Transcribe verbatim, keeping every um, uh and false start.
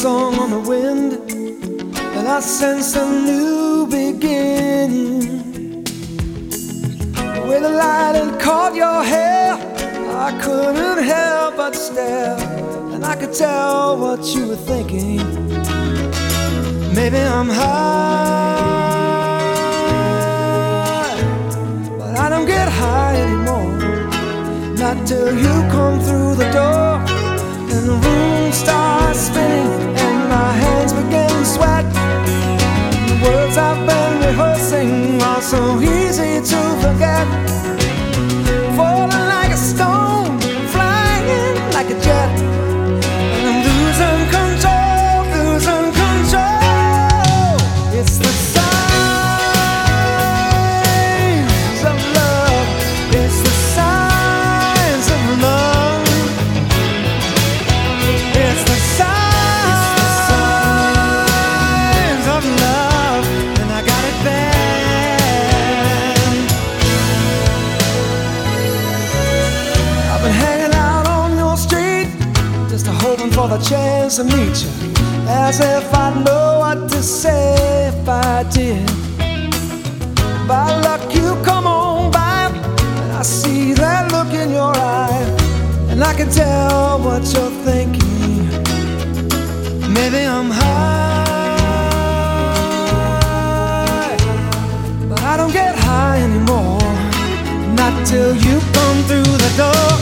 song on the wind, and I sense a new beginning. The way the light had caught your hair, I couldn't help but stare, and I could tell what you were thinking. Maybe I'm high, but I don't get high anymore. Not till you come through the door, and the room starts spinning, and my hands begin to sweat. The words I've been rehearsing are so easy to forget. Falling like a stone, flying like a jet, and I'm losing control, losing control. It's the signs of love. It's the signs of love. It's the signs of love, and I got it bad. I've been hanging out on your street, just hoping for the chance to meet you, as if I know what to say if I did. By luck you come on by, and I see that look in your eye, and I can tell what you're thinking. Maybe I'm high, but I don't get high anymore. Not till you come through the door.